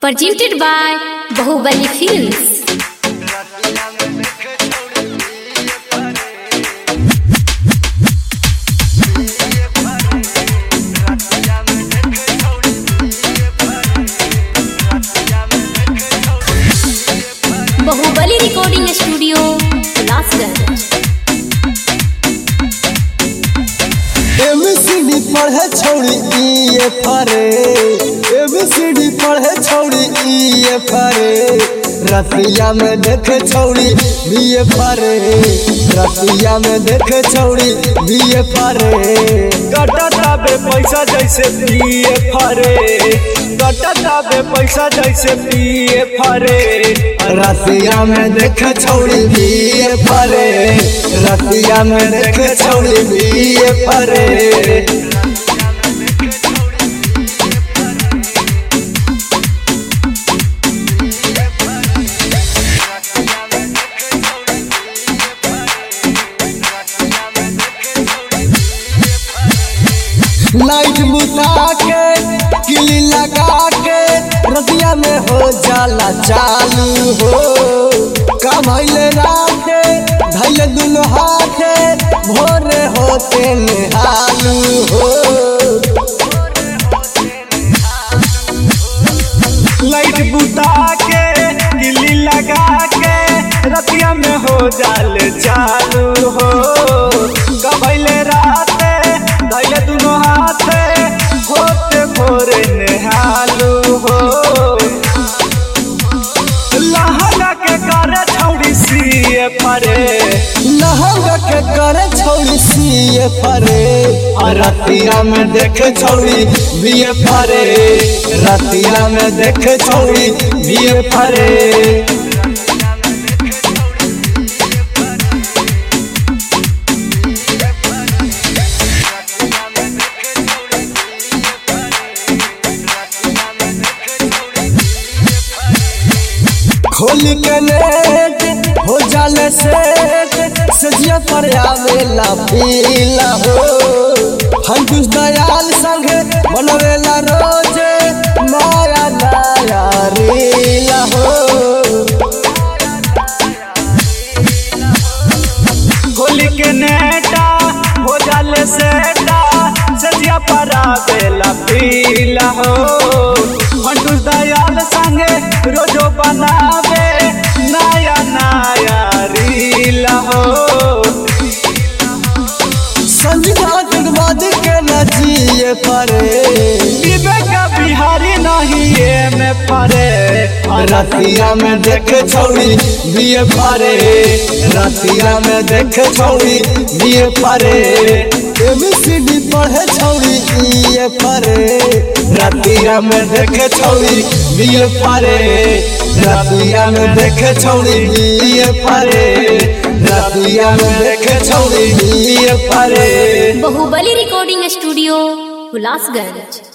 Presented by Bahubali Films. Bahubali Recording Studio, Lasgarh. ABCD पढ़े छौड़ी EFRA ABCD पढ़े छौड़ी EFRA रतिया में देखे छौड़ी BFRA रतिया में देखे छौड़ी BFRA कटता बे पैसा जैसे BFRA कटता बे पैसा जैसे BFRA रतिया में देखे छौड़ी BFRA रतिया में देखे छौड़ी BFRA लाइट बुता के किली लगा के रतिया में हो जाला चालू हो कमाइले राते धैले दुनो हाथे भोरे होते निहालू हो लाइट बुता के किली लगा के रतिया में हो जाल चालू हो कमाइले राते धैले दुनो हाथे होते भोरे निहालू हो लहंगा के करे छौड़ी CFRA लहंगा के करे छौड़ी CFRA रतिया में देखे छौड़ी BFRA रतिया में देखे छौड़ी BFRA खोल के नेट हो जाले सेट सजिया पर आवेला पीला हो हंकुश दयाल संग बनवेला रोजे नया नया रीला हो खोल के नेटा हो जाले सेटा सजिया पर आवेला पीला हो हंकुश दयाल संगे रोजो बनावे नया नया रीला हो संजीदा जगवाद के नजिए परे विवेक बिहारी नहीं ये में परे रतिया में देखे छौड़ी BFRA रतिया में देखे छौड़ी BFRA ABCD पढ़े छौड़ी EFRA रतिया में देखे छौड़ी BFRA रतिया में देखे छौड़ी BFRA रतिया में देखे छौड़ी BFRA Bahubali Recording Studio, Lasgarh.